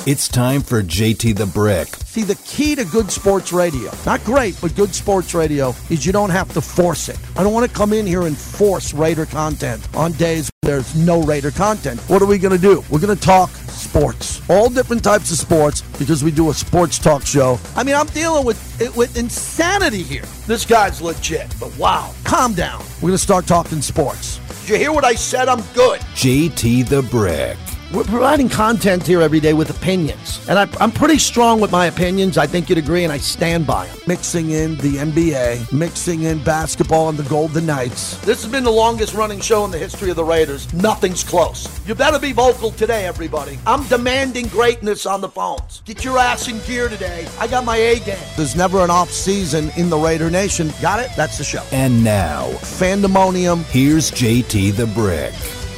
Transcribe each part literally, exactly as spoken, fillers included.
It's time for J T the Brick. See, the key to good sports radio, not great, but good sports radio, is you don't have to force it. I don't want to come in here and force Raider content on days where there's no Raider content. What are we going to do? We're going to talk sports. All different types of sports, because we do a sports talk show. I mean, I'm dealing with with insanity here. This guy's legit, but wow. Calm down. We're going to start talking sports. Did you hear what I said? I'm good. J T the Brick. We're providing content here every day with opinions. And I, I'm pretty strong with my opinions. I think you'd agree, and I stand by them. Mixing in the N B A, mixing in basketball and the Golden Knights. This has been the longest running show in the history of the Raiders. Nothing's close. You better be vocal today, everybody. I'm demanding greatness on the phones. Get your ass in gear today. I got my A game. There's never an off season in the Raider Nation. Got it? That's the show. And now, Fandemonium. Here's J T the Brick.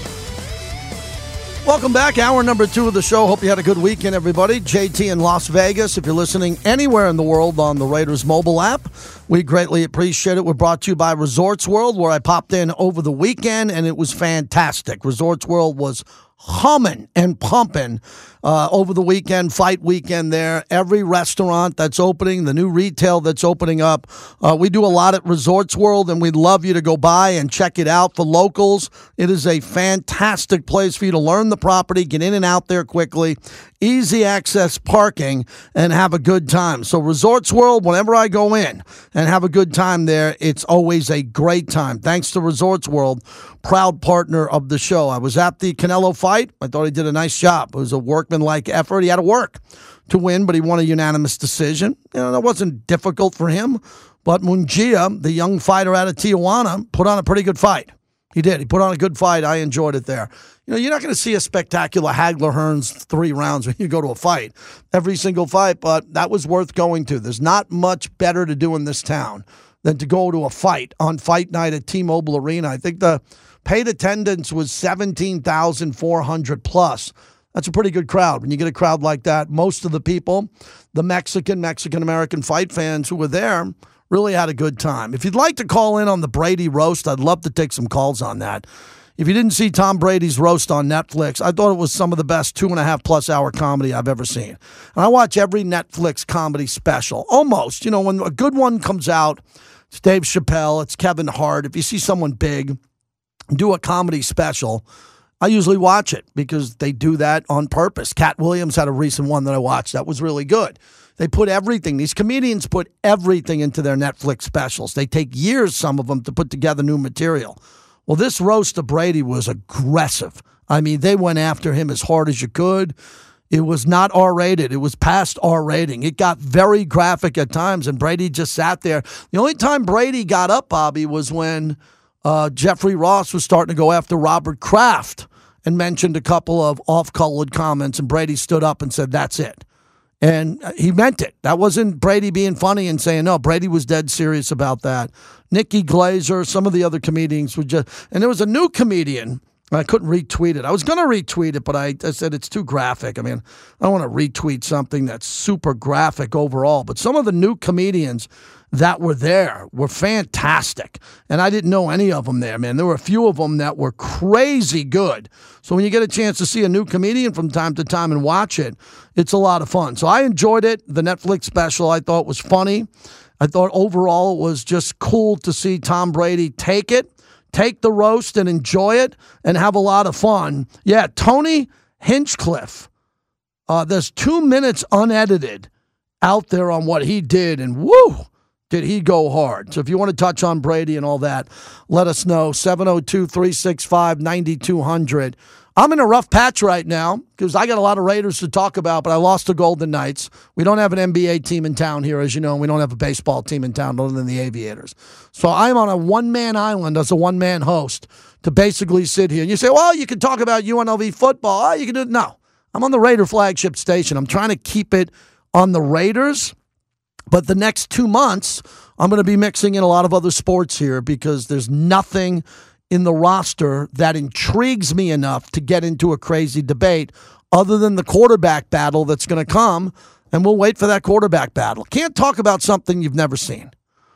Welcome back. Hour number two of the show. Hope you had a good weekend, everybody. J T in Las Vegas. If you're listening anywhere in the world on the Raiders mobile app, we greatly appreciate it. We're brought to you by Resorts World, where I popped in over the weekend, and it was fantastic. Resorts World was humming and pumping uh, over the weekend, fight weekend there. Every restaurant that's opening, the new retail that's opening up. Uh, we do a lot at Resorts World, and we'd love you to go by and check it out for locals. It is a fantastic place for you to learn the property, get in and out there quickly, easy access parking, and have a good time. So Resorts World, whenever I go in and have a good time there, it's always a great time. Thanks to Resorts World, proud partner of the show. I was at the Canelo fight. I thought he did a nice job. It was a workmanlike effort. He had to work to win, but he won a unanimous decision. You know, that wasn't difficult for him. But Mungia, the young fighter out of Tijuana, put on a pretty good fight. He did. He put on a good fight. I enjoyed it there. You know, you're not going to see a spectacular Hagler-Hearns three rounds when you go to a fight, every single fight, but that was worth going to. There's not much better to do in this town than to go to a fight on fight night at T-Mobile Arena. I think the paid attendance was seventeen thousand four hundred plus. That's a pretty good crowd. When you get a crowd like that, most of the people, the Mexican, Mexican-American fight fans who were there, really had a good time. If you'd like to call in on the Brady roast, I'd love to take some calls on that. If you didn't see Tom Brady's roast on Netflix, I thought it was some of the best two and a half plus hour comedy I've ever seen. And I watch every Netflix comedy special, almost. You know, when a good one comes out, it's Dave Chappelle, it's Kevin Hart. If you see someone big do a comedy special, I usually watch it because they do that on purpose. Cat Williams had a recent one that I watched that was really good. They put everything. These comedians put everything into their Netflix specials. They take years, some of them, to put together new material. Well, this roast of Brady was aggressive. I mean, they went after him as hard as you could. It was not R-rated. It was past R rating. It got very graphic at times, and Brady just sat there. The only time Brady got up, Bobby, was when uh, Jeffrey Ross was starting to go after Robert Kraft and mentioned a couple of off-colored comments, and Brady stood up and said, that's it. And he meant it. That wasn't Brady being funny and saying, no, Brady was dead serious about that. Nikki Glazer, some of the other comedians were just, and there was a new comedian. I couldn't retweet it. I was going to retweet it, but I, I said it's too graphic. I mean, I don't want to retweet something that's super graphic overall. But some of the new comedians that were there were fantastic. And I didn't know any of them there, man. There were a few of them that were crazy good. So when you get a chance to see a new comedian from time to time and watch it, it's a lot of fun. So I enjoyed it. The Netflix special I thought was funny. I thought overall it was just cool to see Tom Brady take it, take the roast and enjoy it and have a lot of fun. Yeah, Tony Hinchcliffe, uh, there's two minutes unedited out there on what he did, and woo, did he go hard. So if you want to touch on Brady and all that, let us know, seven oh two, three six five, nine two hundred. I'm in a rough patch right now because I got a lot of Raiders to talk about, but I lost the Golden Knights. We don't have an N B A team in town here, as you know, and we don't have a baseball team in town other than the Aviators. So I'm on a one-man island as a one-man host to basically sit here. And you say, well, you can talk about U N L V football. Oh, you can do it. No, I'm on the Raider flagship station. I'm trying to keep it on the Raiders, but the next two months, I'm going to be mixing in a lot of other sports here because there's nothing in the roster that intrigues me enough to get into a crazy debate other than the quarterback battle that's going to come, and we'll wait for that quarterback battle. Can't talk about something you've never seen.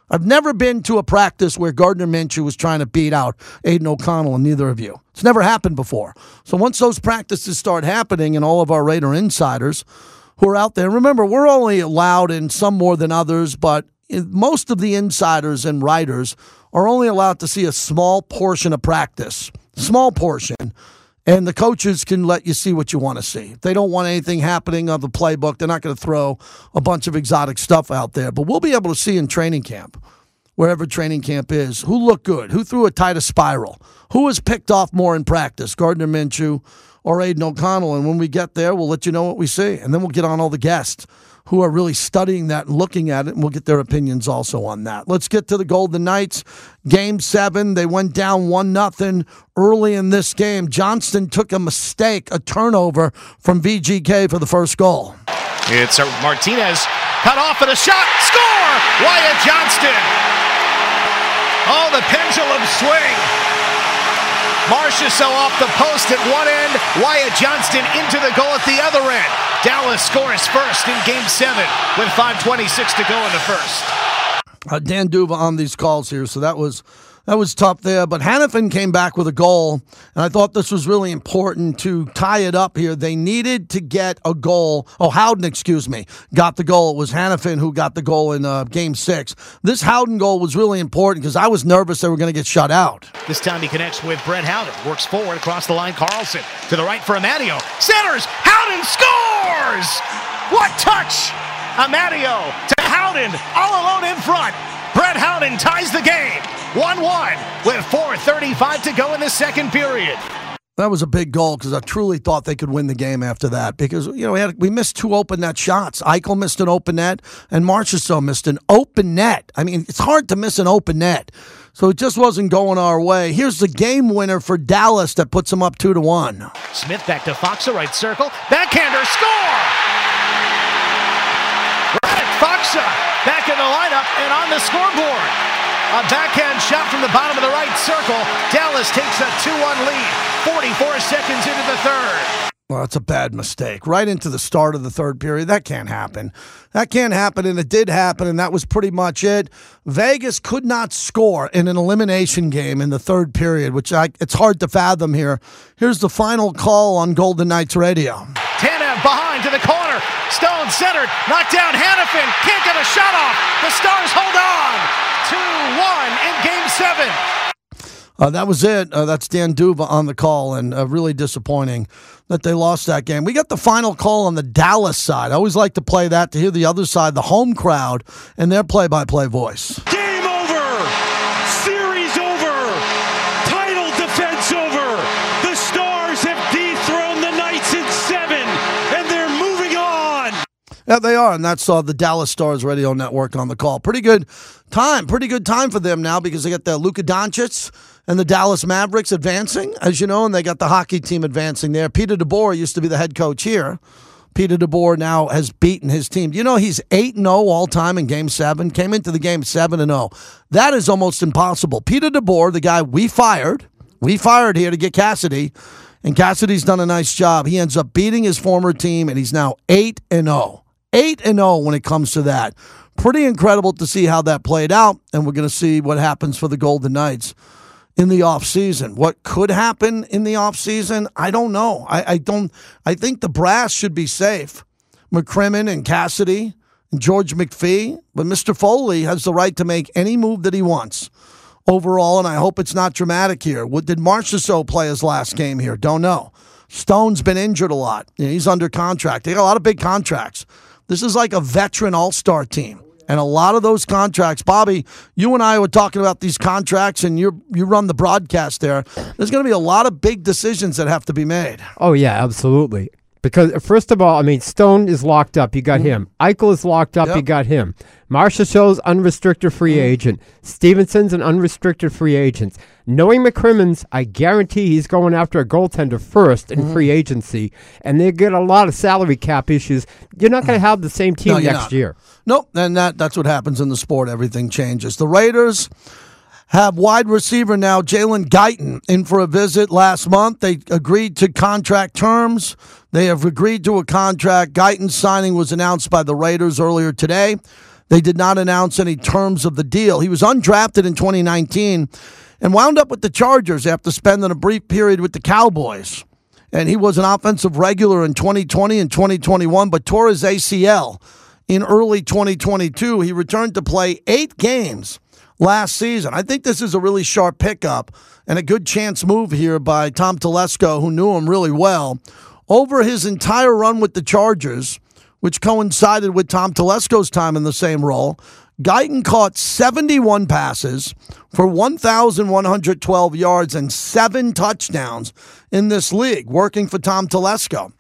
I've never been to a practice where Gardner Minshew was trying to beat out Aiden O'Connell, and neither of you. It's never happened before. So once those practices start happening, and all of our Raider insiders who are out there, remember, we're only allowed in some more than others, but most of the insiders and writers are only allowed to see a small portion of practice, small portion. And the coaches can let you see what you want to see. If they don't want anything happening on the playbook, they're not going to throw a bunch of exotic stuff out there. But we'll be able to see in training camp, wherever training camp is, who looked good, who threw a tighter spiral, who was picked off more in practice, Gardner Minshew or Aiden O'Connell. And when we get there, we'll let you know what we see. And then we'll get on all the guests who are really studying that and looking at it, and we'll get their opinions also on that. Let's get to the Golden Knights. Game seven, they went down one nothing early in this game. Johnston took a mistake, a turnover from V G K for the first goal. It's a Martinez, cut off at a shot, score! Wyatt Johnston! Oh, the pendulum swing. Marchessault off the post at one end, Wyatt Johnston into the goal at the other end. Dallas scores first in Game seven with five twenty-six to go in the first. Uh, Dan Duva on these calls here, so that was that was tough there. But Hannafin came back with a goal, and I thought this was really important to tie it up here. They needed to get a goal. Oh, Howden, excuse me, got the goal. It was Hannafin who got the goal in uh, Game six. This Howden goal was really important because I was nervous they were going to get shut out. This time he connects with Brett Howden. Works forward across the line. Carlson to the right for Amadio. Centers. Howden scores! What touch! Amadio to Howden, all alone in front. Brett Howden ties the game. one one with four thirty-five to go in the second period. That was a big goal because I truly thought they could win the game after that because, you know, we, had, we missed two open net shots. Eichel missed an open net and Marchessault missed an open net. I mean, it's hard to miss an open net. So it just wasn't going our way. Here's the game winner for Dallas that puts them up two to one. Smith back to Foxa, right circle. Backhander, score! Radek Foxa back in the lineup and on the scoreboard. A backhand shot from the bottom of the right circle. Dallas takes a two one lead. forty-four seconds into the third. Well, that's a bad mistake. Right into the start of the third period. That can't happen. That can't happen, and it did happen, and that was pretty much it. Vegas could not score in an elimination game in the third period, which I, it's hard to fathom here. Here's the final call on Golden Knights Radio. Tanev behind to the corner. Stone centered. Knocked down Hannafin. Can't get a shot off. The Stars hold on. two one in Game seven. Uh, that was it. Uh, that's Dan Duva on the call, and uh, really disappointing that they lost that game. We got the final call on the Dallas side. I always like to play that to hear the other side, the home crowd, and their play-by-play voice. Game over! Series over! Title defense over! The Stars have dethroned the Knights in seven, and they're moving on! Yeah, they are, and that's uh, the Dallas Stars Radio Network on the call. Pretty good time. Pretty good time for them now because they got the Luka Doncic and the Dallas Mavericks advancing, as you know, and they got the hockey team advancing there. Peter DeBoer used to be the head coach here. Peter DeBoer now has beaten his team. You know he's eight and oh all-time in Game seven, came into the game seven and oh. That is almost impossible. Peter DeBoer, the guy we fired, we fired here to get Cassidy, and Cassidy's done a nice job. He ends up beating his former team, and he's now eight and oh. eight and oh when it comes to that. Pretty incredible to see how that played out, and we're going to see what happens for the Golden Knights in the offseason. What could happen in the offseason? I don't know. I, I don't. I think the brass should be safe. McCrimmon and Cassidy and George McPhee, but Mister Foley has the right to make any move that he wants overall, and I hope it's not dramatic here. What did Marchessault play his last game here? Don't know. Stone's been injured a lot. You know, he's under contract. They got a lot of big contracts. This is like a veteran all-star team. And a lot of those contracts, Bobby, you and I were talking about these contracts, and you you run the broadcast there. There's going to be a lot of big decisions that have to be made. Oh, yeah, absolutely. Because, first of all, I mean, Stone is locked up. You got mm-hmm. him. Eichel is locked up. Yep. You got him. Marchessault's unrestricted free mm-hmm. agent. Stevenson's an unrestricted free agent. Knowing McCrimmon's, I guarantee he's going after a goaltender first in mm-hmm. free agency, and they get a lot of salary cap issues. You're not going to have the same team no, next not. year. Nope, and that, that's what happens in the sport. Everything changes. The Raiders have wide receiver now, Jalen Guyton, in for a visit last month. They agreed to contract terms. They have agreed to a contract. Guyton's signing was announced by the Raiders earlier today. They did not announce any terms of the deal. He was undrafted in twenty nineteen and wound up with the Chargers after spending a brief period with the Cowboys. And he was an offensive regular in twenty twenty and twenty twenty-one, but tore his A C L in early twenty twenty-two. He returned to play eight games last season. I think this is a really sharp pickup and a good chance move here by Tom Telesco, who knew him really well. Over his entire run with the Chargers, which coincided with Tom Telesco's time in the same role, Guyton caught seventy-one passes for one thousand one hundred twelve yards and seven touchdowns in this league, working for Tom Telesco.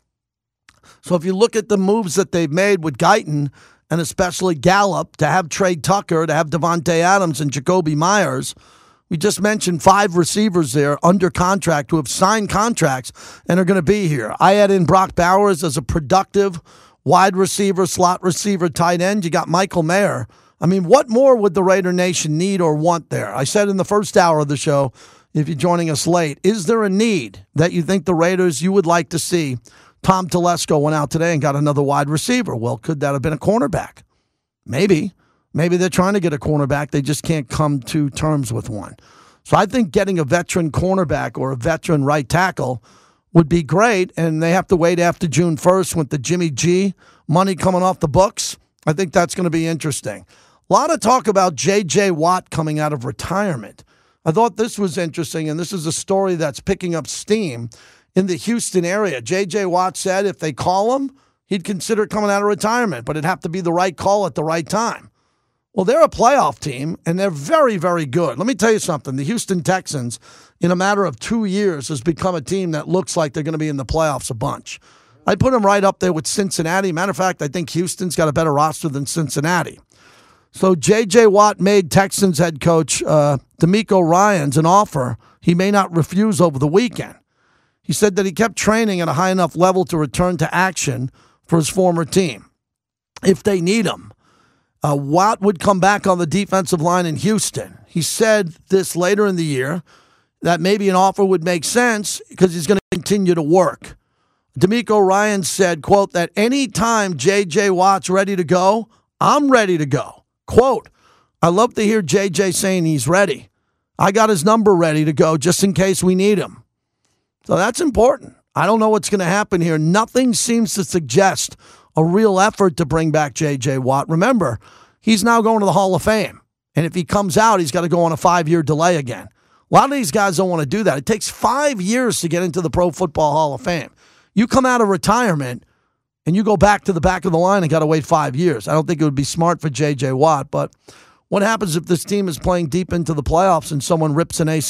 So if you look at the moves that they've made with Guyton, and especially Gallup, to have Trey Tucker, to have Devontae Adams and Jacoby Myers, we just mentioned five receivers there under contract who have signed contracts and are going to be here. I add in Brock Bowers as a productive wide receiver, slot receiver, tight end. You got Michael Mayer. I mean, what more would the Raider Nation need or want there? I said in the first hour of the show, if you're joining us late, is there a need that you think the Raiders, you would like to see? Tom Telesco went out today and got another wide receiver. Well, could that have been a cornerback? Maybe. Maybe they're trying to get a cornerback. They just can't come to terms with one. So I think getting a veteran cornerback or a veteran right tackle would be great, and they have to wait after June first with the Jimmy G money coming off the books. I think that's going to be interesting. A lot of talk about J J. Watt coming out of retirement. I thought this was interesting, and this is a story that's picking up steam in the Houston area. J J. Watt said if they call him, he'd consider coming out of retirement, but it'd have to be the right call at the right time. Well, they're a playoff team, and they're very, very good. Let me tell you something. The Houston Texans, in a matter of two years, has become a team that looks like they're going to be in the playoffs a bunch. I put them right up there with Cincinnati. Matter of fact, I think Houston's got a better roster than Cincinnati. So J J. Watt made Texans head coach uh, DeMeco Ryans an offer he may not refuse over the weekend. He said that he kept training at a high enough level to return to action for his former team if they need him. Uh, Watt would come back on the defensive line in Houston. He said this later in the year that maybe an offer would make sense because he's going to continue to work. DeMeco Ryans said, quote, that any time J J. Watt's ready to go, I'm ready to go. Quote, I love to hear J J saying he's ready. I got his number ready to go just in case we need him. So that's important. I don't know what's going to happen here. Nothing seems to suggest a real effort to bring back J J. Watt. Remember, he's now going to the Hall of Fame. And if he comes out, he's got to go on a five-year delay again. A lot of these guys don't want to do that. It takes five years to get into the Pro Football Hall of Fame. You come out of retirement and you go back to the back of the line and got to wait five years. I don't think it would be smart for J J. Watt, but what happens if this team is playing deep into the playoffs and someone rips an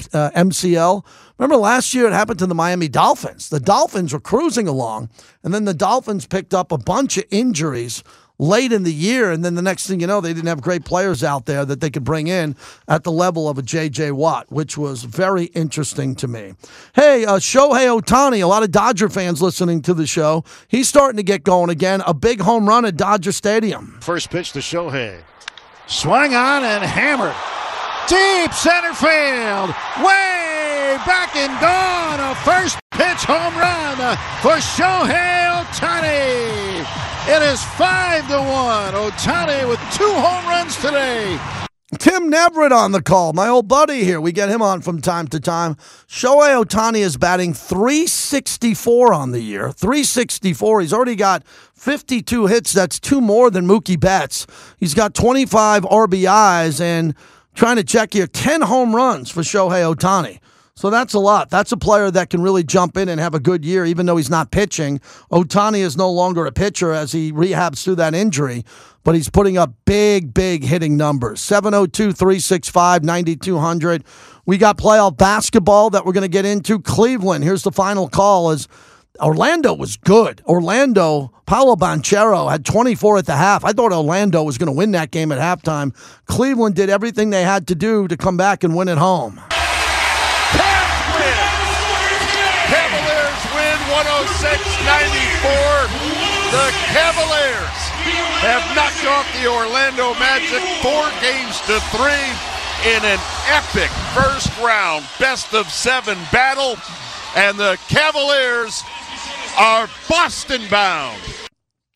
M C L? Remember last year it happened to the Miami Dolphins. The Dolphins were cruising along, and then the Dolphins picked up a bunch of injuries late in the year, and then the next thing you know, they didn't have great players out there that they could bring in at the level of a J J. Watt, which was very interesting to me. Hey, uh, Shohei Ohtani, a lot of Dodger fans listening to the show. He's starting to get going again. A big home run at Dodger Stadium. First pitch to Shohei. Swung on and hammered. Deep center field. Way back and gone. A first pitch home run for Shohei Ohtani. It is five to one. Ohtani with two home runs today. Tim Neverett on the call, my old buddy here. We get him on from time to time. Shohei Ohtani is batting three sixty-four on the year. three sixty-four. He's already got fifty-two hits. That's two more than Mookie Betts. He's got twenty-five R B Is and trying to check here, ten home runs for Shohei Ohtani. So that's a lot. That's a player that can really jump in and have a good year, even though he's not pitching. Ohtani is no longer a pitcher as he rehabs through that injury, but he's putting up big, big hitting numbers. seven oh two, three six five, nine two hundred. We got playoff basketball that we're going to get into. Cleveland, here's the final call, is Orlando was good. Orlando, Paolo Banchero had twenty-four at the half. I thought Orlando was going to win that game at halftime. Cleveland did everything they had to do to come back and win at home. one oh six ninety-four. The Cavaliers have knocked off the Orlando Magic four games to three in an epic first round best of seven battle, and the Cavaliers are Boston bound.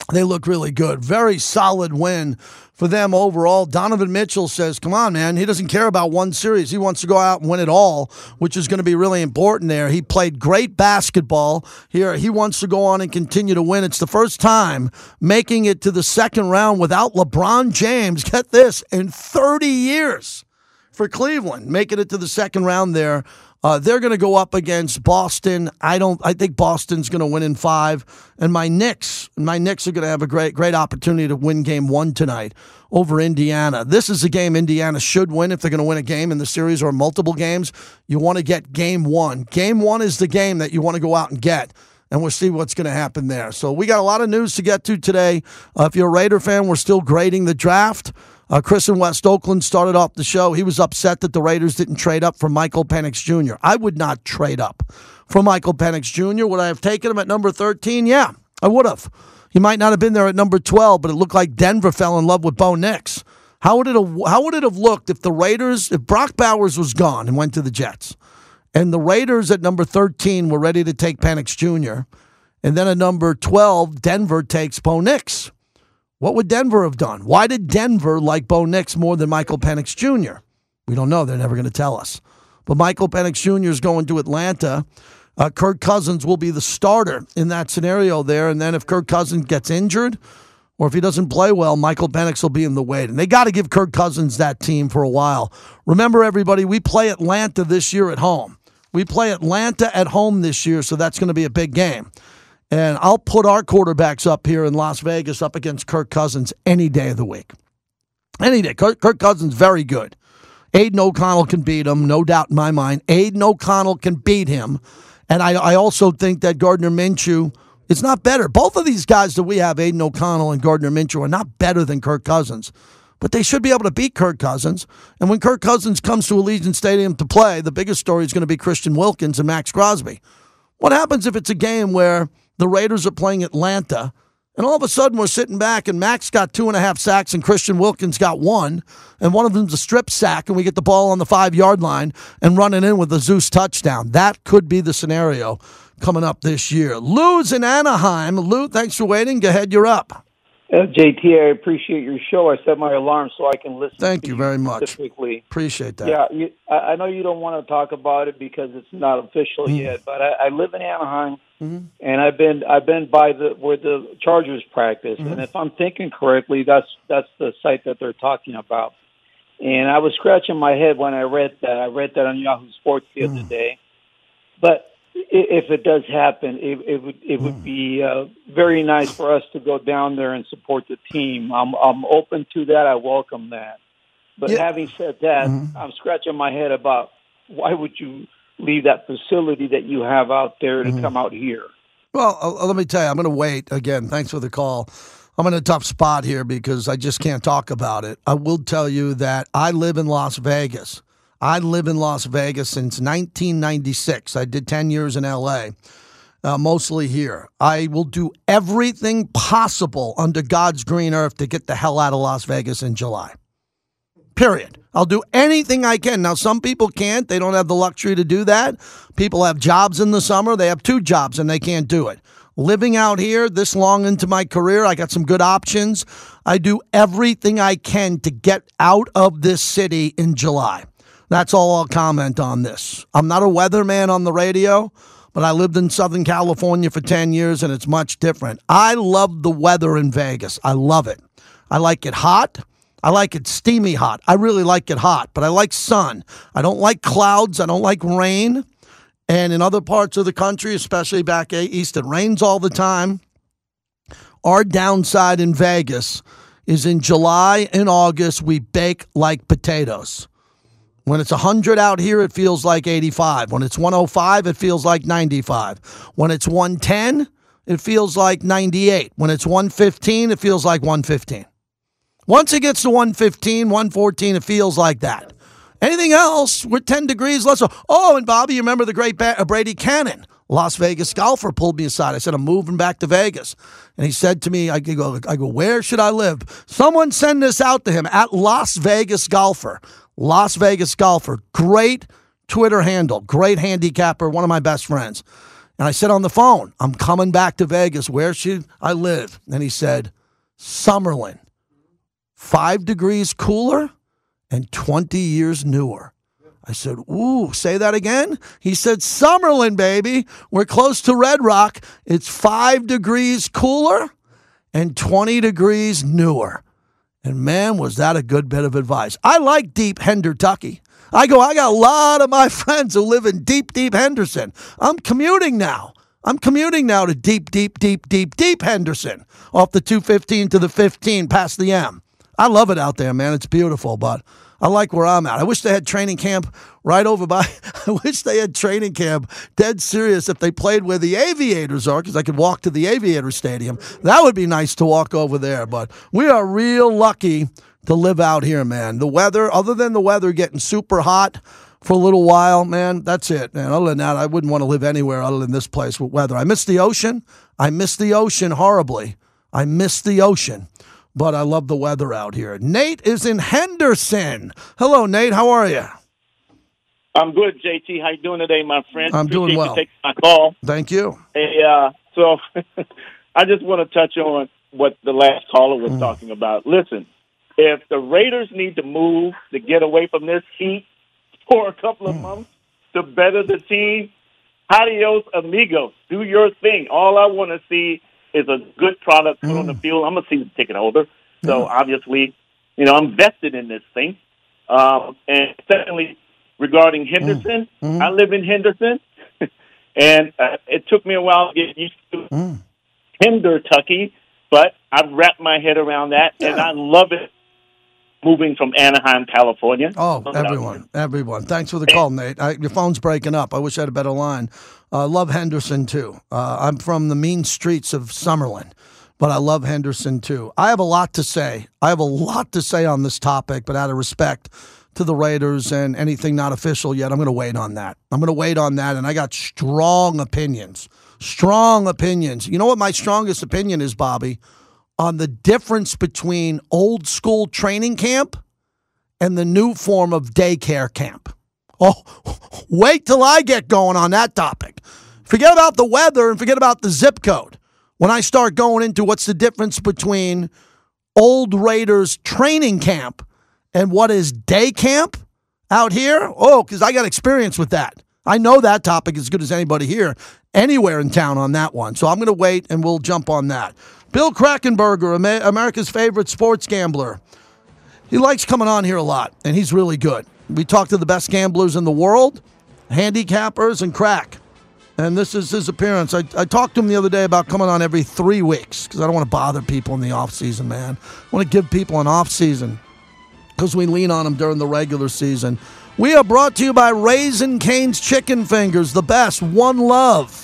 They look really good. Very solid win for them overall. Donovan Mitchell says, come on, man. He doesn't care about one series. He wants to go out and win it all, which is going to be really important there. He played great basketball here. He wants to go on and continue to win. It's the first time making it to the second round without LeBron James, get this, in thirty years for Cleveland, making it to the second round there. Uh, they're going to go up against Boston. I don't. I think Boston's going to win in five, and my Knicks, my Knicks are going to have a great, great opportunity to win Game One tonight over Indiana. This is a game Indiana should win if they're going to win a game in the series or multiple games. You want to get Game One. Game One is the game that you want to go out and get, and we'll see what's going to happen there. So we got a lot of news to get to today. Uh, if you're a Raider fan, we're still grading the draft. Uh, Chris in West Oakland started off the show. He was upset that the Raiders didn't trade up for Michael Penix Junior I would not trade up for Michael Penix Junior Would I have taken him at number thirteen? Yeah, I would have. He might not have been there at number twelve, but it looked like Denver fell in love with Bo Nix. How would it have, how would it have looked if the Raiders, if Brock Bowers was gone and went to the Jets, and the Raiders at number thirteen were ready to take Penix Junior, and then at number twelve, Denver takes Bo Nix? What would Denver have done? Why did Denver like Bo Nix more than Michael Penix Junior? We don't know. They're never going to tell us. But Michael Penix Junior is going to Atlanta. Uh, Kirk Cousins will be the starter in that scenario there. And then if Kirk Cousins gets injured or if he doesn't play well, Michael Penix will be in the wait. And they got to give Kirk Cousins that team for a while. Remember, everybody, we play Atlanta this year at home. We play Atlanta at home this year, so that's going to be a big game. And I'll put our quarterbacks up here in Las Vegas up against Kirk Cousins any day of the week. Any day. Kirk, Kirk Cousins, very good. Aiden O'Connell can beat him, no doubt in my mind. Aiden O'Connell can beat him. And I, I also think that Gardner Minshew is not better. Both of these guys that we have, Aiden O'Connell and Gardner Minshew, are not better than Kirk Cousins. But they should be able to beat Kirk Cousins. And when Kirk Cousins comes to Allegiant Stadium to play, the biggest story is going to be Christian Wilkins and Max Crosby. What happens if it's a game where the Raiders are playing Atlanta, and all of a sudden we're sitting back and Max got two and a half sacks and Christian Wilkins got one, and one of them's a strip sack, and we get the ball on the five-yard line and running in with a Zeus touchdown? That could be the scenario coming up this year. Lou's in Anaheim. Lou, thanks for waiting. Go ahead, you're up. Uh, J T, I appreciate your show. I set my alarm so I can listen. Thank to you you very much. Specifically. Appreciate that. Yeah, you, I, I know you don't want to talk about it because it's not official mm-hmm. yet, but I, I live in Anaheim, mm-hmm. and I've been I've been by the where the Chargers practice, mm-hmm. and if I'm thinking correctly, that's that's the site that they're talking about. And I was scratching my head when I read that. I read that on Yahoo Sports the mm-hmm. other day, but if it does happen, it, it would it would be uh, very nice for us to go down there and support the team. I'm I'm open to that. I welcome that. But yeah. having said that, mm-hmm. I'm scratching my head about why would you leave that facility that you have out there to mm-hmm. come out here? Well, uh, let me tell you, I'm going to wait. Again, thanks for the call. I'm in a tough spot here because I just can't talk about it. I will tell you that I live in Las Vegas. I live in Las Vegas since nineteen ninety-six. I did ten years in L A, uh, mostly here. I will do everything possible under God's green earth to get the hell out of Las Vegas in July. Period. I'll do anything I can. Now, some people can't. They don't have the luxury to do that. People have jobs in the summer. They have two jobs, and they can't do it. Living out here this long into my career, I got some good options. I do everything I can to get out of this city in July. That's all I'll comment on this. I'm not a weatherman on the radio, but I lived in Southern California for ten years, and it's much different. I love the weather in Vegas. I love it. I like it hot. I like it steamy hot. I really like it hot, but I like sun. I don't like clouds. I don't like rain. And in other parts of the country, especially back east, it rains all the time. Our downside in Vegas is in July and August, we bake like potatoes. When it's one hundred out here, it feels like eighty-five. When it's one oh five, it feels like ninety-five. When it's one ten, it feels like ninety-eight. When it's one fifteen, it feels like one fifteen. Once it gets to one fifteen, one fourteen, it feels like that. Anything else, we're ten degrees less. Oh, and Bobby, you remember the great Brady Cannon, Las Vegas golfer, pulled me aside. I said, I'm moving back to Vegas. And he said to me, I go, I go, where should I live? Someone send this out to him at Las Vegas Golfer. Las Vegas Golfer. Great Twitter handle. Great handicapper. One of my best friends. And I said on the phone, I'm coming back to Vegas. Where should I live? And he said, Summerlin. Five degrees cooler and twenty years newer. I said, ooh, say that again? He said, Summerlin, baby. We're close to Red Rock. It's five degrees cooler and twenty degrees newer. And, man, was that a good bit of advice. I like deep Hendertucky. I go, I got a lot of my friends who live in deep, deep Henderson. I'm commuting now. I'm commuting now to deep, deep, deep, deep, deep Henderson off the two fifteen to the fifteen past the M. I love it out there, man. It's beautiful, but I like where I'm at. I wish they had training camp right over by. I wish they had training camp dead serious if they played where the Aviators are, because I could walk to the Aviator Stadium. That would be nice to walk over there. But we are real lucky to live out here, man. The weather, other than the weather getting super hot for a little while, man, that's it, man. Other than that, I wouldn't want to live anywhere other than this place with weather. I miss the ocean. I miss the ocean horribly. I miss the ocean. But I love the weather out here. Nate is in Henderson. Hello, Nate. How are you? I'm good, J T. How you doing today, my friend? I'm Appreciate doing well. You taking my call. Thank you. Hey, uh, so I just want to touch on what the last caller was mm. talking about. Listen, if the Raiders need to move to get away from this heat for a couple of mm. months to better the team, adios, amigos. Do your thing. All I want to see is a good product put mm. on the field. I'm a season ticket holder, so yeah. obviously, you know, I'm vested in this thing. Um, and secondly, regarding Henderson, mm. mm-hmm. I live in Henderson, and uh, it took me a while to get used to mm. Hendertucky, but I've wrapped my head around that, yeah. and I love it. Moving from Anaheim, California. Oh, everyone, everyone. Thanks for the call, Nate. I, your phone's breaking up. I wish I had a better line. I uh, love Henderson, too. Uh, I'm from the mean streets of Summerlin, but I love Henderson, too. I have a lot to say. I have a lot to say on this topic, but out of respect to the Raiders and anything not official yet, I'm going to wait on that. I'm going to wait on that, and I got strong opinions. Strong opinions. You know what my strongest opinion is, Bobby? On the difference between old school training camp and the new form of daycare camp. Oh, wait till I get going on that topic. Forget about the weather and forget about the zip code. When I start going into what's the difference between old Raiders training camp and what is day camp out here, oh, because I got experience with that. I know that topic as good as anybody here, anywhere in town on that one. So I'm going to wait and we'll jump on that. Bill Krackomberger, America's favorite sports gambler. He likes coming on here a lot, and he's really good. We talk to the best gamblers in the world, handicappers, and crack. And this is his appearance. I, I talked to him the other day about coming on every three weeks because I don't want to bother people in the offseason, man. I want to give people an offseason because we lean on them during the regular season. We are brought to you by Raising Cane's Chicken Fingers, the best. One love.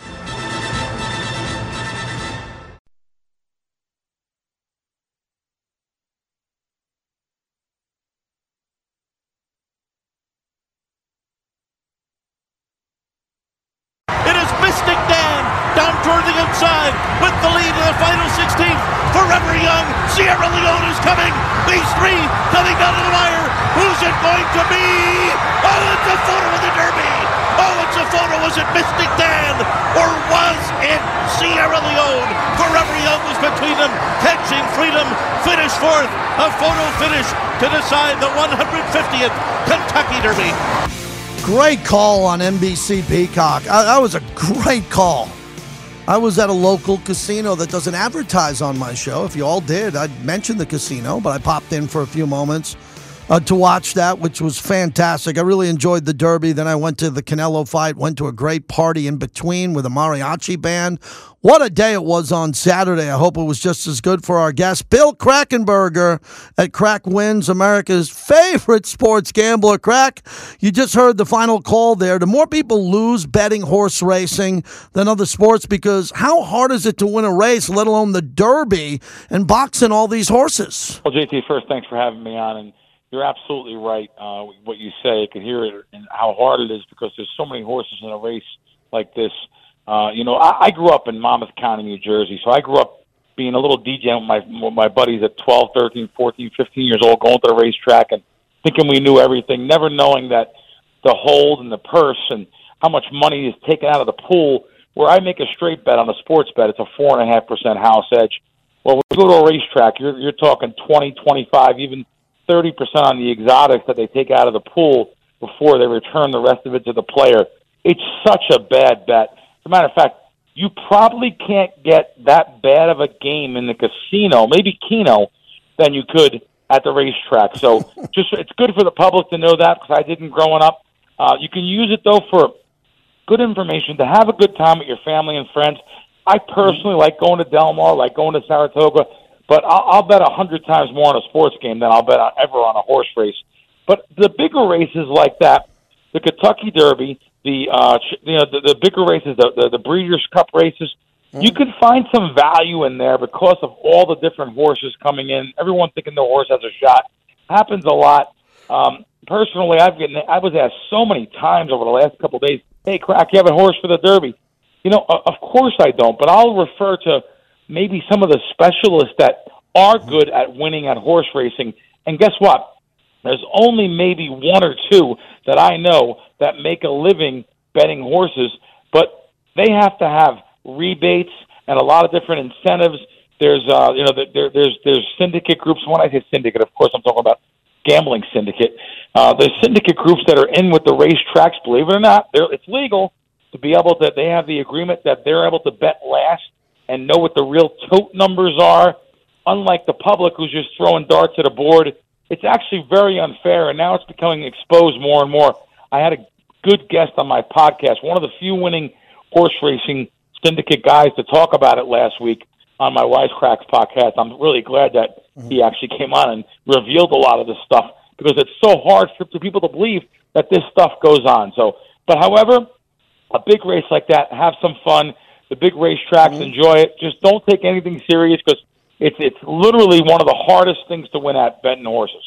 Side with the lead in the final sixteen. Forever Young. Sierra Leone is coming. These three coming down to the wire. Who's it going to be? Oh, it's a photo of the Derby. Oh, it's a photo. Was it Mystic Dan or was it Sierra Leone? Forever Young was between them. Catching Freedom. Finish fourth. A photo finish to decide the one hundred fiftieth Kentucky Derby. Great call on N B C Peacock. Uh, that was a great call. I was at a local casino that doesn't advertise on my show. If you all did, I'd mention the casino, but I popped in for a few moments uh, to watch that, which was fantastic. I really enjoyed the Derby. Then I went to the Canelo fight, went to a great party in between with a mariachi band. What a day it was on Saturday. I hope it was just as good for our guest, Bill Krackomberger at Crack Wins, America's favorite sports gambler. Crack, you just heard the final call there. Do more people lose betting horse racing than other sports? Because how hard is it to win a race, let alone the Derby, and boxing all these horses? Well, J T, first, thanks for having me on. And you're absolutely right. Uh, what you say, I can hear it and how hard it is because there's so many horses in a race like this. Uh, you know, I, I grew up in Monmouth County, New Jersey, so I grew up being a little D J with my, with my buddies at twelve, thirteen, fourteen, fifteen years old, going to the racetrack and thinking we knew everything, never knowing that the hold and the purse and how much money is taken out of the pool where I make a straight bet on a sports bet, it's a four and a half percent house edge. Well, when you go to a racetrack, you're you're talking twenty, twenty-five, even thirty percent on the exotics that they take out of the pool before they return the rest of it to the player. It's such a bad bet. As a matter of fact, you probably can't get that bad of a game in the casino, maybe Keno, than you could at the racetrack. So just it's good for the public to know that because I didn't growing up. Uh, you can use it, though, for good information, to have a good time with your family and friends. I personally like going to Del Mar, like going to Saratoga, but I'll, I'll bet a hundred times more on a sports game than I'll bet on, ever on a horse race. But the bigger races like that, the Kentucky Derby, the uh, you know the, the bigger races, the, the the Breeders' Cup races, mm. you can find some value in there because of all the different horses coming in. Everyone thinking the horse has a shot. Happens a lot. Um, personally, I've gotten I was asked so many times over the last couple of days, "Hey, Crack, you have a horse for the Derby?" You know, of course I don't, but I'll refer to maybe some of the specialists that are good at winning at horse racing. And guess what? There's only maybe one or two that I know that make a living betting horses, but they have to have rebates and a lot of different incentives. There's, uh, you know, there, there's there's syndicate groups. When I say syndicate, of course, I'm talking about gambling syndicate. Uh, there's syndicate groups that are in with the racetracks. Believe it or not, they're, it's legal to be able to. They have the agreement that they're able to bet last and know what the real tote numbers are. Unlike the public, who's just throwing darts at a board. It's actually very unfair, and now it's becoming exposed more and more. I had a good guest on my podcast, one of the few winning horse racing syndicate guys to talk about it last week on my Wisecracks podcast. I'm really glad that he actually came on and revealed a lot of this stuff because it's so hard for, for people to believe that this stuff goes on. So, but however, a big race like that, have some fun. The big racetracks, mm-hmm. enjoy it. Just don't take anything serious because It's it's literally one of the hardest things to win at, betting horses.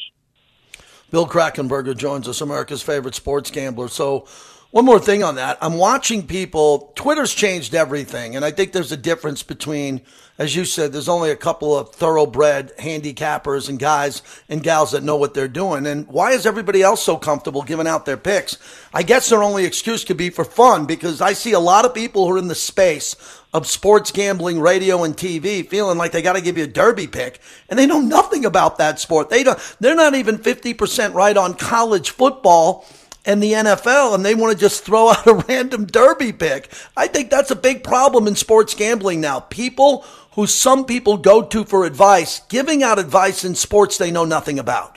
Bill Krackomberger joins us, America's favorite sports gambler. So one more thing on that. I'm watching people. Twitter's changed everything, and I think there's a difference between, as you said, there's only a couple of thoroughbred handicappers and guys and gals that know what they're doing. And why is everybody else so comfortable giving out their picks? I guess their only excuse could be for fun, because I see a lot of people who are in the space of sports gambling, radio and T V, feeling like they got to give you a derby pick, and they know nothing about that sport. They don't. They're not even fifty percent right on college football and the N F L, and they want to just throw out a random derby pick. I think that's a big problem in sports gambling now. People who some people go to for advice, giving out advice in sports they know nothing about.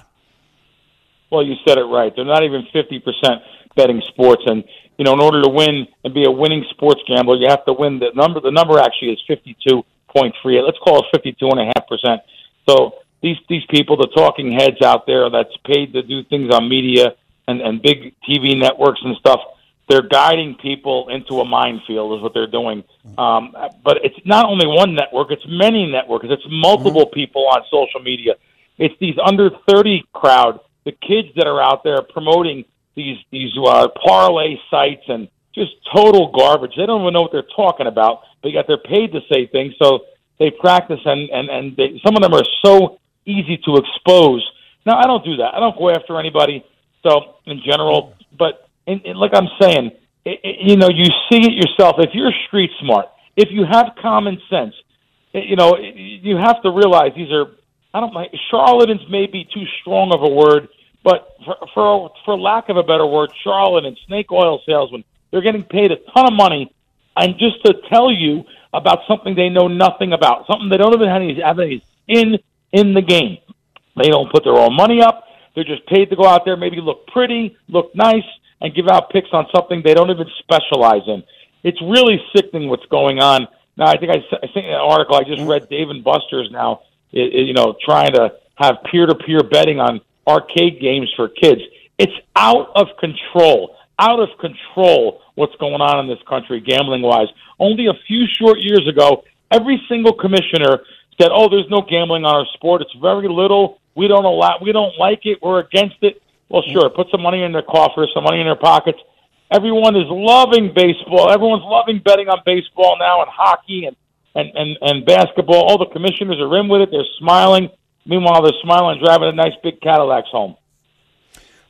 Well, you said it right. They're not even fifty percent betting sports, and you know, in order to win and be a winning sports gambler, you have to win the number. The number actually is fifty-two point three. Let's call it fifty-two point five percent. So these these people, the talking heads out there that's paid to do things on media and, and big T V networks and stuff, they're guiding people into a minefield is what they're doing. Um, but it's not only one network, it's many networks. It's multiple mm-hmm. people on social media. It's these under thirty crowd, the kids that are out there promoting these these uh, parlay sites and just total garbage. They don't even know what they're talking about, but yet they're paid to say things, so they practice, and, and, and they, some of them are so easy to expose. Now, I don't do that. I don't go after anybody, so in general, but in, in, like I'm saying, it, it, you know, you see it yourself. If you're street smart, if you have common sense, it, you know, it, you have to realize these are, I don't know, charlatans may be too strong of a word, but for, for for lack of a better word, charlatan and snake oil salesmen, they're getting paid a ton of money, and just to tell you about something they know nothing about, something they don't even have any, have any in in the game. They don't put their own money up. They're just paid to go out there, maybe look pretty, look nice, and give out picks on something they don't even specialize in. It's really sickening what's going on. Now, I think I, I think an article I just read, Dave and Buster's now, is, is, you know, trying to have peer-to-peer betting on arcade games for kids. It's out of control, out of control what's going on in this country gambling-wise. Only a few short years ago, every single commissioner said, oh, there's no gambling on our sport. It's very little. We don't allow, we don't like it. We're against it. Well, sure, put some money in their coffers, some money in their pockets. Everyone is loving baseball. Everyone's loving betting on baseball now and hockey and, and, and, and basketball. All the commissioners are in with it. They're smiling. Meanwhile, they're smiling, driving a nice big Cadillacs home.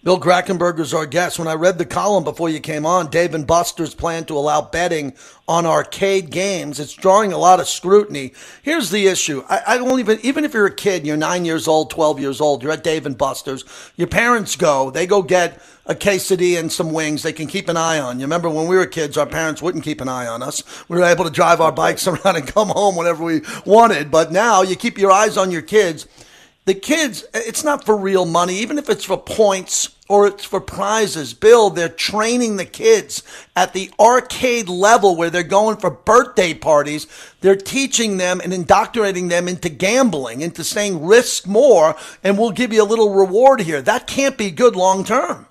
Bill Krackomberger's our guest. When I read the column before you came on, Dave and Buster's plan to allow betting on arcade games, it's drawing a lot of scrutiny. Here's the issue. I, I don't even, even if you're a kid, you're nine years old, twelve years old, you're at Dave and Buster's, your parents go, they go get a quesadilla and some wings they can keep an eye on. You remember when we were kids, our parents wouldn't keep an eye on us. We were able to drive our bikes around and come home whenever we wanted. But now you keep your eyes on your kids. The kids, it's not for real money, even if it's for points or it's for prizes. Bill, they're training the kids at the arcade level where they're going for birthday parties. They're teaching them and indoctrinating them into gambling, into saying risk more, and we'll give you a little reward here. That can't be good long term.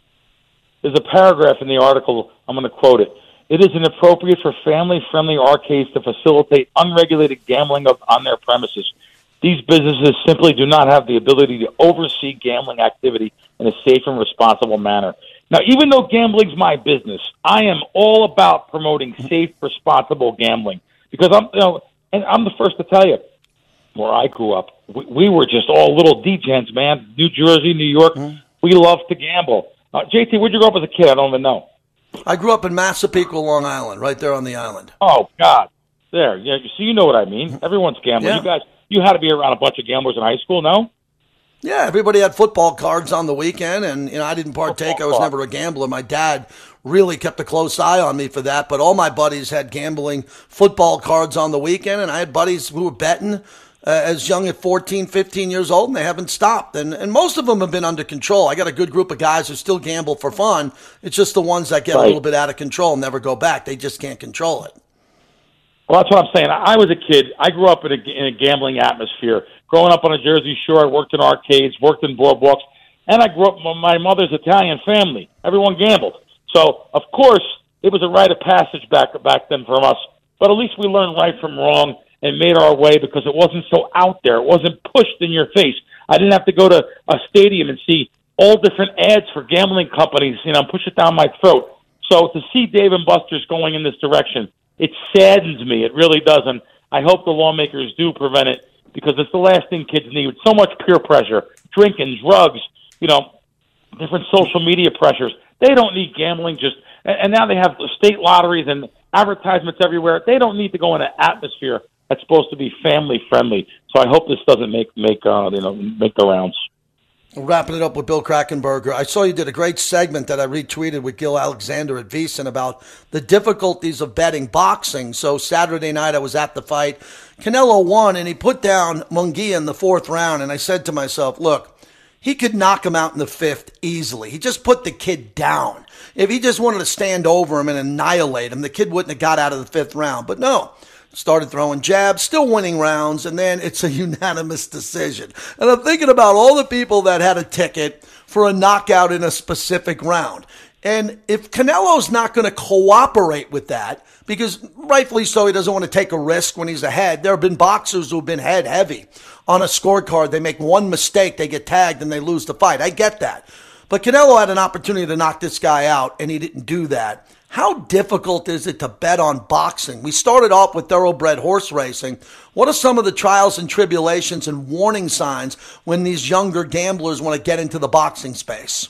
There's a paragraph in the article, I'm going to quote it. It is inappropriate for family-friendly arcades to facilitate unregulated gambling of, on their premises. These businesses simply do not have the ability to oversee gambling activity in a safe and responsible manner. Now, even though gambling's my business, I am all about promoting safe, responsible gambling because I'm, you know, and I'm the first to tell you, where I grew up, we, we were just all little degens, man. New Jersey, New York, mm-hmm. we loved to gamble. Uh, J T, where'd you grow up as a kid? I don't even know. I grew up in Massapequa, Long Island, right there on the island. Oh God, there. Yeah, so you know what I mean. Everyone's gambling. Yeah. You guys. You had to be around a bunch of gamblers in high school, no? Yeah, everybody had football cards on the weekend, and you know I didn't partake. Football I was card. never a gambler. My dad really kept a close eye on me for that, but all my buddies had gambling football cards on the weekend, and I had buddies who were betting uh, as young as fourteen, fifteen years old, and they haven't stopped. And, and most of them have been under control. I got a good group of guys who still gamble for fun. It's just the ones that get right. a little bit out of control and never go back. They just can't control it. Well, that's what I'm saying. I was a kid. I grew up in a, in a gambling atmosphere. Growing up on the Jersey Shore, I worked in arcades, worked in boardwalks, and I grew up with my mother's Italian family. Everyone gambled. So, of course, it was a rite of passage back back then from us. But at least we learned right from wrong and made our way because it wasn't so out there. It wasn't pushed in your face. I didn't have to go to a stadium and see all different ads for gambling companies, you know, push it down my throat. So to see Dave and Buster's going in this direction, it saddens me. It really does. And I hope the lawmakers do prevent it because it's the last thing kids need. With so much peer pressure, drinking, drugs, you know, different social media pressures. They don't need gambling. Just and now they have state lotteries and advertisements everywhere. They don't need to go in an atmosphere that's supposed to be family friendly. So I hope this doesn't make make uh, you know make the rounds. Wrapping it up with Bill Krackomberger. I saw you did a great segment that I retweeted with Gil Alexander at VSiN about the difficulties of betting boxing. So Saturday night I was at the fight. Canelo won, and he put down Munguia in the fourth round. And I said to myself, look, he could knock him out in the fifth easily. He just put the kid down. If he just wanted to stand over him and annihilate him, the kid wouldn't have got out of the fifth round. But no. Started throwing jabs, still winning rounds, and then it's a unanimous decision. And I'm thinking about all the people that had a ticket for a knockout in a specific round. And if Canelo's not going to cooperate with that, because rightfully so, he doesn't want to take a risk when he's ahead. There have been boxers who have been head heavy on a scorecard. They make one mistake, they get tagged, and they lose the fight. I get that. But Canelo had an opportunity to knock this guy out, and he didn't do that. How difficult is it to bet on boxing? We started off with thoroughbred horse racing. What are some of the trials and tribulations and warning signs when these younger gamblers want to get into the boxing space?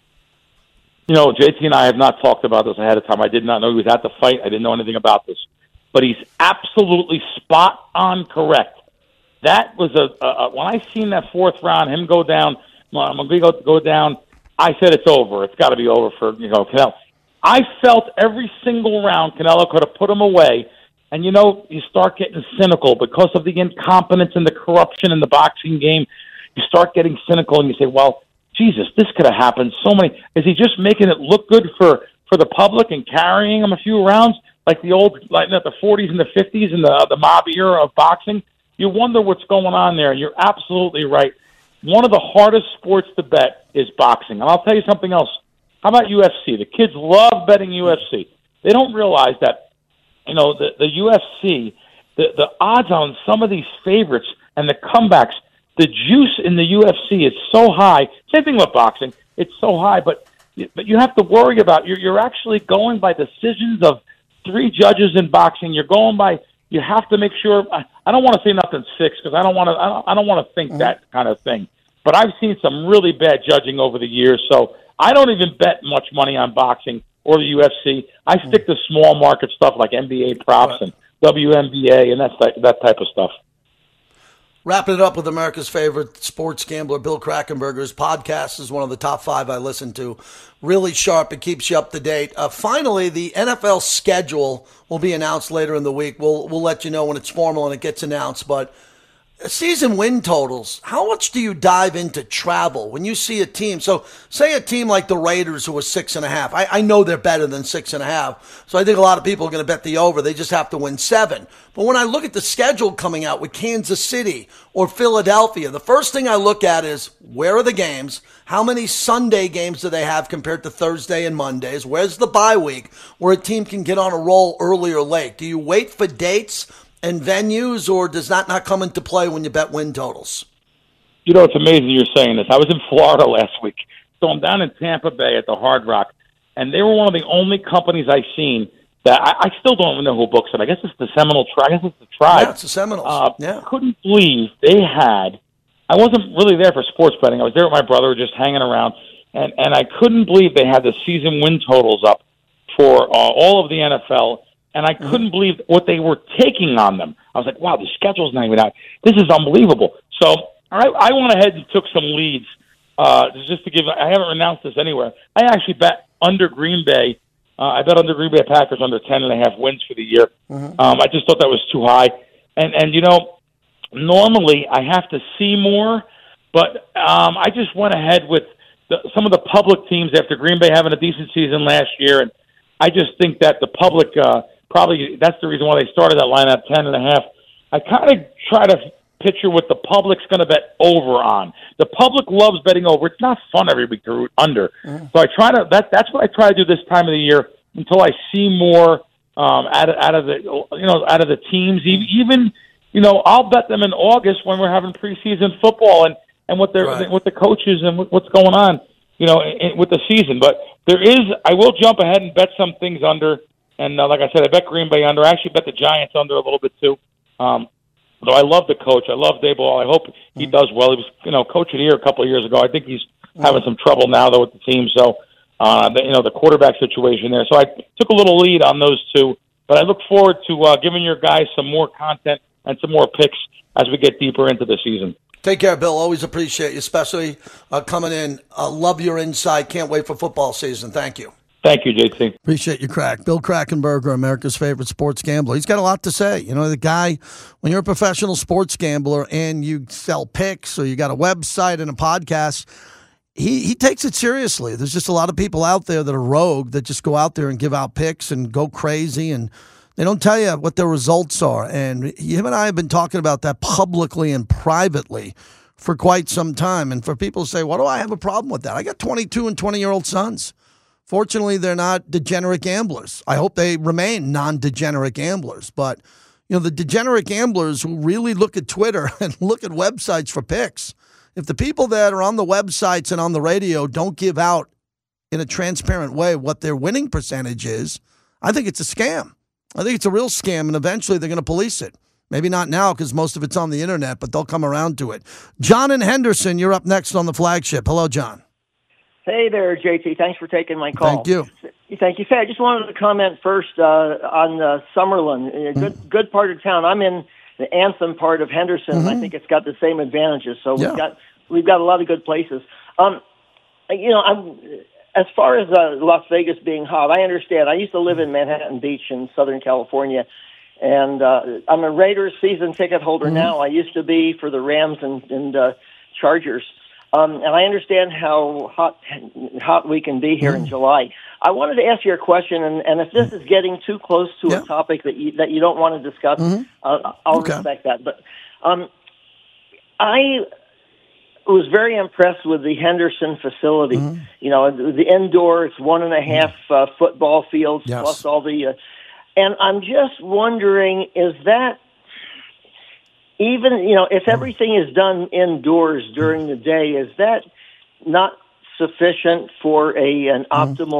You know, J T and I have not talked about this ahead of time. I did not know he was at the fight. I didn't know anything about this. But he's absolutely spot on correct. That was a, a, a when I seen that fourth round, him go down, I'm going to go, go down, I said it's over. It's got to be over for, you know, Canelo. I felt every single round Canelo could have put him away. And, you know, you start getting cynical because of the incompetence and the corruption in the boxing game. You start getting cynical and you say, well, Jesus, this could have happened so many. Is he just making it look good for, for the public and carrying him a few rounds like the old, like the forties and the fifties and the, the mob era of boxing? You wonder what's going on there. And you're absolutely right. One of the hardest sports to bet is boxing. And I'll tell you something else. How about U F C? The kids love betting U F C. They don't realize that, you know, the, the U F C, the, the odds on some of these favorites and the comebacks, the juice in the U F C is so high. Same thing with boxing. It's so high, but but you have to worry about, you're, you're actually going by decisions of three judges in boxing. You're going by, you have to make sure, I, I don't want to say nothing's fixed because I don't want to, I don't, I don't want to think mm-hmm. that kind of thing. but I've seen some really bad judging over the years, so I don't even bet much money on boxing or the U F C. I stick to small market stuff like N B A props and W N B A and that, that type of stuff. Wrapping it up with America's favorite sports gambler, Bill Krackomberger's podcast is one of the top five I listen to. Really sharp. It keeps you up to date. Uh, finally, the N F L schedule will be announced later in the week. We'll we'll let you know when it's formal and it gets announced. But season win totals, how much do you dive into travel when you see a team? So say a team like the Raiders who was six and a half. I, I know they're better than six and a half. So I think a lot of people are going to bet the over. They just have to win seven. But when I look at the schedule coming out with Kansas City or Philadelphia, the first thing I look at is where are the games? How many Sunday games do they have compared to Thursday and Mondays? Where's the bye week where a team can get on a roll early or late? Do you wait for dates and venues, or does that not come into play when you bet win totals? You know, it's amazing you're saying this. I was in Florida last week, so I'm down in Tampa Bay at the Hard Rock, and they were one of the only companies I've seen that I, I still don't even know who books it. I guess it's the Seminole Tribe. I guess it's the Tribe. Yeah, it's the Seminoles. Uh, yeah. Couldn't believe they had. I wasn't really there for sports betting. I was there with my brother, just hanging around, and and I couldn't believe they had the season win totals up for uh, all of the N F L. And I couldn't mm-hmm. believe what they were taking on them. I was like, wow, the schedule's not even out. This is unbelievable. So I, I went ahead and took some leads uh, just to give – I haven't announced this anywhere. I actually bet under Green Bay. Uh, I bet under Green Bay Packers under ten and a half wins for the year. Mm-hmm. Um, I just thought that was too high. And, and you know, normally I have to see more, but um, I just went ahead with the, some of the public teams after Green Bay having a decent season last year. And I just think that the public uh, – probably that's the reason why they started that line at ten and a half. I kind of try to picture what the public's going to bet over on. The public loves betting over. It's not fun every week to root under. Mm. So I try to that. That's what I try to do this time of the year until I see more um, out of out of the you know out of the teams. Even you know I'll bet them in August when we're having preseason football and, and what they're right. what the coaches and what's going on you know in, with the season. But there is I will jump ahead and bet some things under. And uh, like I said, I bet Green Bay under. I actually bet the Giants under a little bit too. Um, so I love the coach. I love Daboll. I hope he does well. He was, you know, coach of the year a couple of years ago. I think he's having some trouble now though with the team. So, uh, the, you know, the quarterback situation there. So I took a little lead on those two. But I look forward to uh, giving your guys some more content and some more picks as we get deeper into the season. Take care, Bill. Always appreciate you, especially uh, coming in. Uh, love your insight. Can't wait for football season. Thank you. Thank you, J T. Appreciate you, Crack. Bill Krackomberger, America's favorite sports gambler. He's got a lot to say. You know, the guy, when you're a professional sports gambler and you sell picks or you got a website and a podcast, he, he takes it seriously. There's just a lot of people out there that are rogue that just go out there and give out picks and go crazy, and they don't tell you what their results are. And him and I have been talking about that publicly and privately for quite some time. And for people to say, why do I have a problem with that? I got twenty-two and twenty-year-old sons. Fortunately, they're not degenerate gamblers. I hope they remain non-degenerate gamblers. But, you know, the degenerate gamblers who really look at Twitter and look at websites for picks, if the people that are on the websites and on the radio don't give out in a transparent way what their winning percentage is, I think it's a scam. I think it's a real scam, and eventually they're going to police it. Maybe not now because most of it's on the internet, but they'll come around to it. John and Henderson, you're up next on the flagship. Hello, John. Hey there, J T. Thanks for taking my call. Thank you. Thank you. I just wanted to comment first uh, on uh, Summerlin, a good mm-hmm. good part of town. I'm in the Anthem part of Henderson. Mm-hmm. I think it's got the same advantages. So yeah. we've got we've got a lot of good places. Um, you know, I'm as far as uh, Las Vegas being hot. I understand. I used to live in Manhattan Beach in Southern California, and uh, I'm a Raiders season ticket holder mm-hmm. now. I used to be for the Rams and, and uh, Chargers. Um, and I understand how hot hot we can be here mm. in July. I wanted to ask you a question, and, and if this is getting too close to yeah. a topic that you, that you don't want to discuss, mm-hmm. uh, I'll okay. respect that. But um, I was very impressed with the Henderson facility. Mm-hmm. You know, the, the indoor, it's one and a half uh, football fields yes. plus all the... Uh, and I'm just wondering, is that... Even, you know, if everything is done indoors during the day, is that not sufficient for a an optimal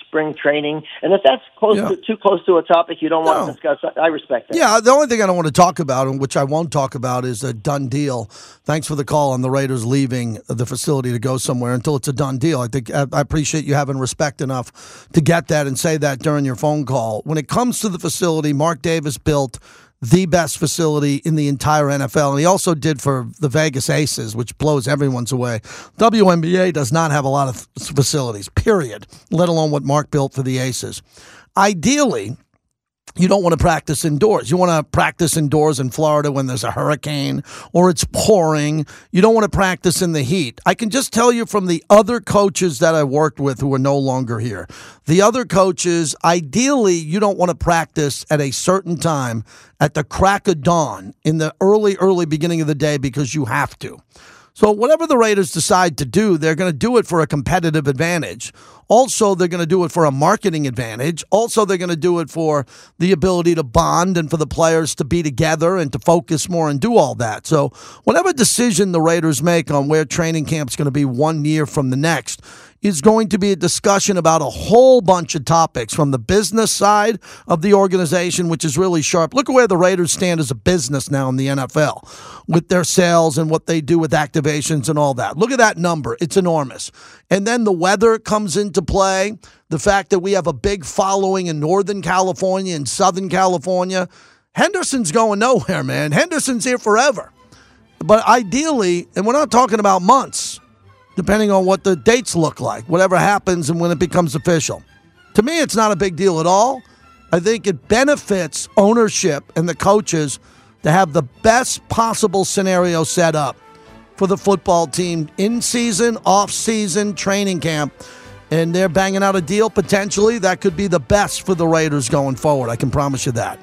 spring training. And if that's close Yeah. to, too close to a topic you don't want No. to discuss, I, I respect that. Yeah, the only thing I don't want to talk about, and which I won't talk about, is a done deal. Thanks for the call on the Raiders leaving the facility to go somewhere until it's a done deal. I think I I appreciate you having respect enough to get that and say that during your phone call. When it comes to the facility, Mark Davis built the best facility in the entire N F L, and he also did for the Vegas Aces, which blows everyone's away. W N B A does not have a lot of facilities, period, let alone what Mark built for the Aces. Ideally, you don't want to practice indoors. You want to practice indoors in Florida when there's a hurricane or it's pouring. You don't want to practice in the heat. I can just tell you from the other coaches that I worked with who are no longer here. The other coaches, ideally, you don't want to practice at a certain time at the crack of dawn in the early, early beginning of the day because you have to. So whatever the Raiders decide to do, they're going to do it for a competitive advantage. Also, they're going to do it for a marketing advantage. Also, they're going to do it for the ability to bond and for the players to be together and to focus more and do all that. So whatever decision the Raiders make on where training camp's going to be one year from the next is going to be a discussion about a whole bunch of topics from the business side of the organization, which is really sharp. Look at where the Raiders stand as a business now in the N F L with their sales and what they do with activations and all that. Look at that number. It's enormous. And then the weather comes into play, the fact that we have a big following in Northern California and Southern California. Henderson's going nowhere, man. Henderson's here forever. But ideally, and we're not talking about months, depending on what the dates look like, whatever happens and when it becomes official. To me, it's not a big deal at all. I think it benefits ownership and the coaches to have the best possible scenario set up for the football team in season, off season, training camp. And they're banging out a deal potentially that could be the best for the Raiders going forward. I can promise you that.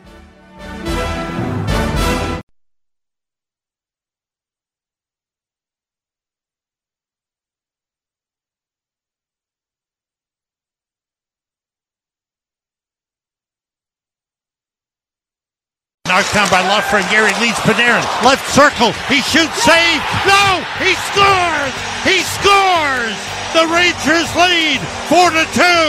Knocked down by Lofgren. Gary leads Panarin. Left circle. He shoots. Save. No! He scores! He scores! The Rangers lead four to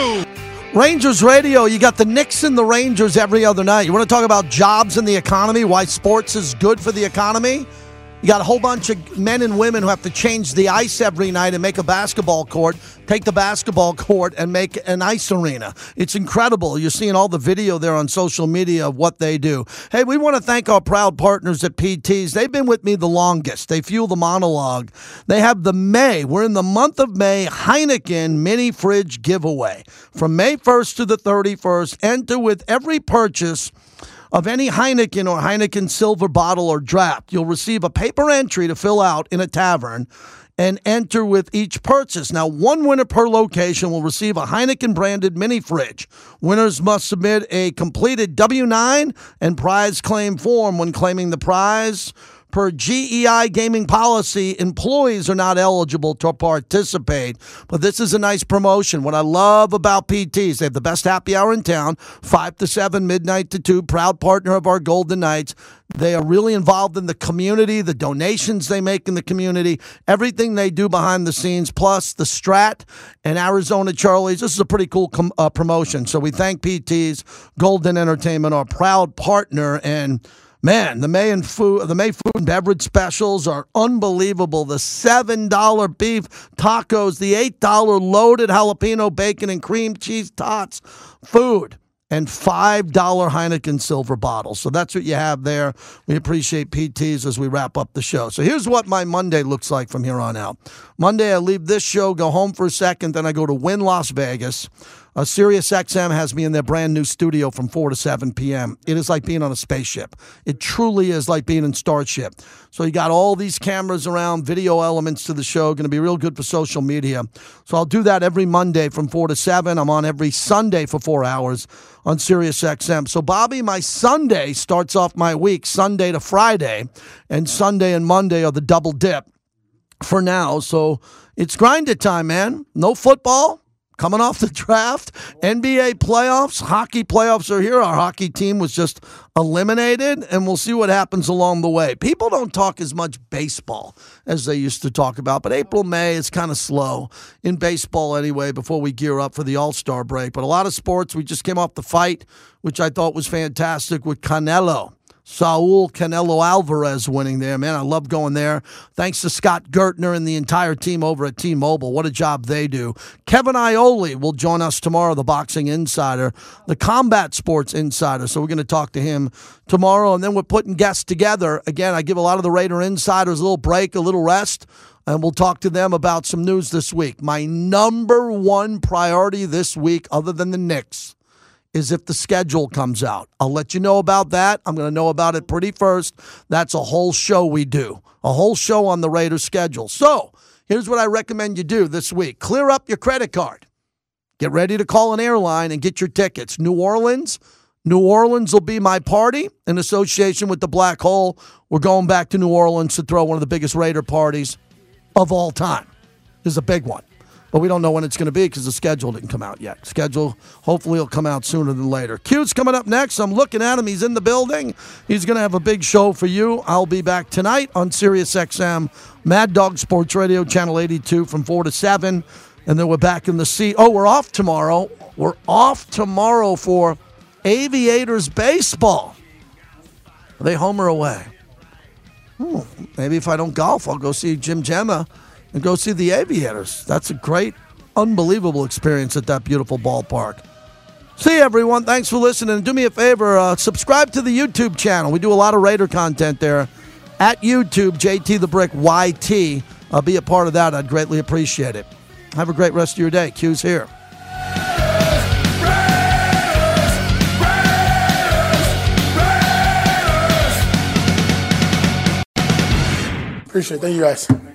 two. Rangers radio, you got the Knicks and the Rangers every other night. You want to talk about jobs and the economy, why sports is good for the economy? You got a whole bunch of men and women who have to change the ice every night and make a basketball court, take the basketball court and make an ice arena. It's incredible. You're seeing all the video there on social media of what they do. Hey, we want to thank our proud partners at P T's. They've been with me the longest. They fuel the monologue. They have the May, we're in the month of May, Heineken mini fridge giveaway. From May first to the thirty-first, enter with every purchase of any Heineken or Heineken silver bottle or draft. You'll receive a paper entry to fill out in a tavern and enter with each purchase. Now, one winner per location will receive a Heineken-branded mini fridge. Winners must submit a completed W nine and prize claim form when claiming the prize. Per G E I gaming policy, employees are not eligible to participate, but this is a nice promotion. What I love about P T's, they have the best happy hour in town, five to seven, midnight to two, proud partner of our Golden Knights. They are really involved in the community, the donations they make in the community, everything they do behind the scenes, plus the Strat and Arizona Charlies. This is a pretty cool com- uh, promotion. So we thank P T's, Golden Entertainment, our proud partner, and man, the May and food, the May food and beverage specials are unbelievable. The seven dollar beef tacos, the eight dollar loaded jalapeno bacon and cream cheese tots, food, and five dollar Heineken silver bottles. So that's what you have there. We appreciate P T's as we wrap up the show. So here's what my Monday looks like from here on out. Monday, I leave this show, go home for a second, then I go to Wynn Las Vegas. Uh, Sirius X M has me in their brand new studio from four to seven p.m. It is like being on a spaceship. It truly is like being in Starship. So you got all these cameras around, video elements to the show, going to be real good for social media. So I'll do that every Monday from four to seven. I'm on every Sunday for four hours on Sirius X M. So, Bobby, my Sunday starts off my week, Sunday to Friday, and Sunday and Monday are the double dip for now. So it's grind it time, man. No football. coming off the draft, N B A playoffs, hockey playoffs are here. Our hockey team was just eliminated, and we'll see what happens along the way. People don't talk as much baseball as they used to talk about, but April, May is kind of slow in baseball anyway before we gear up for the All-Star break. But a lot of sports, we just came off the fight, which I thought was fantastic with Canelo. Saul Canelo Alvarez winning there. Man, I love going there. Thanks to Scott Gertner and the entire team over at T-Mobile. What a job they do. Kevin Iole will join us tomorrow, the boxing insider, the combat sports insider. So we're going to talk to him tomorrow, and then we're putting guests together. Again, I give a lot of the Raider insiders a little break, a little rest, and we'll talk to them about some news this week. My number one priority this week, other than the Knicks, is if the schedule comes out. I'll let you know about that. I'm going to know about it pretty first. That's a whole show we do, a whole show on the Raiders schedule. So here's what I recommend you do this week. Clear up your credit card. Get ready to call an airline and get your tickets. New Orleans, New Orleans will be my party in association with the Black Hole. We're going back to New Orleans to throw one of the biggest Raider parties of all time. This is a big one. But we don't know when it's going to be because the schedule didn't come out yet. Schedule, hopefully, will come out sooner than later. Q's coming up next. I'm looking at him. He's in the building. He's going to have a big show for you. I'll be back tonight on Sirius X M, Mad Dog Sports Radio, Channel eighty-two from four to seven. And then we're back in the sea. Oh, we're off tomorrow. We're off tomorrow for Aviators Baseball. Are they home or away? Hmm, maybe if I don't golf, I'll go see Jim Gemma and go see the Aviators. That's a great, unbelievable experience at that beautiful ballpark. See you, everyone. Thanks for listening. Do me a favor, uh, subscribe to the YouTube channel. We do a lot of Raider content there. At YouTube, J T the Brick Y T. Uh, be a part of that. I'd greatly appreciate it. Have a great rest of your day. Q's here. Appreciate it. Thank you, guys.